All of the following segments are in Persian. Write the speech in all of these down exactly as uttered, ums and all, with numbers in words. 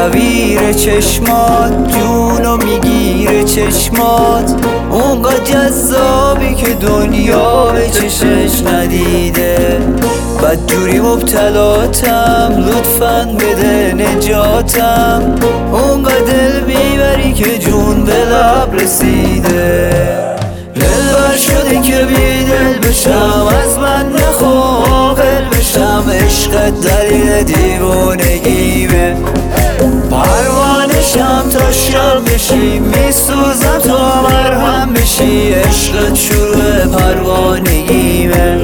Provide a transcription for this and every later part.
کویر چشمات جونو میگیره چشمات، اونقدر جذابی که دنیا به چشش ندیده. بدجوری مبتلاتم لطفاً بده نجاتم، اونقدر دل میبری که جون به لب رسیده. دلبر شده که بی دل بشم از من نخوا عاقل بشم، عشقت دلیل دیوانگیمه. پروانشم تا شام بشی میسوزم تا مرهم بشی، عشقت شروع پروانگیمه.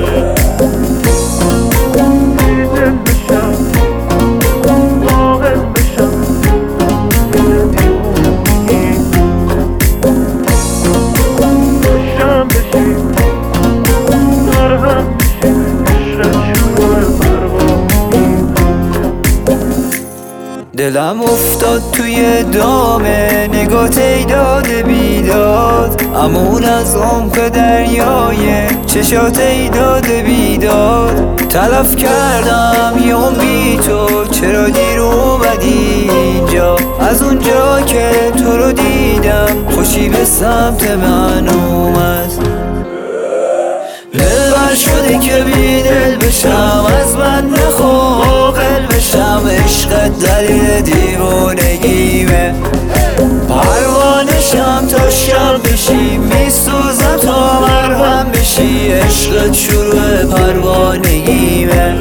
دلم افتاد توی دامه نگات ای داده بیداد، امون از عمق دریای چشات ای داده بیداد. تلف کردم یوم بی تو چرا دیر اومدی اینجا، از اونجا که تو رو دیدم خوشی به سمت من اومد. دلبر شده که بی دل بشم از من نخوا عاقل بشم، عشقت دلیل دیوانگیمه. پروانشم تا شام بشی میسوزم تا مرهم بشی، عشقت شروع پروانگیمه.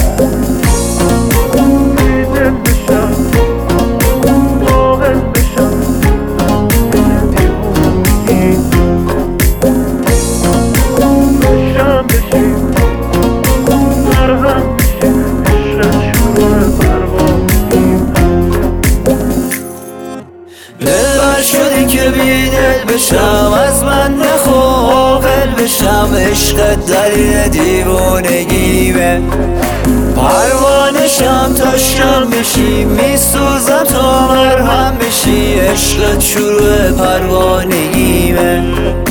دلبر شدی که بی دل بشم از من نخوا عاقل بشم، عشقت دلیل دیوانگیمه. پروانشم تا شام بشی میسوزم تا مرهم بشی، عشقت شروع پروانگیمه.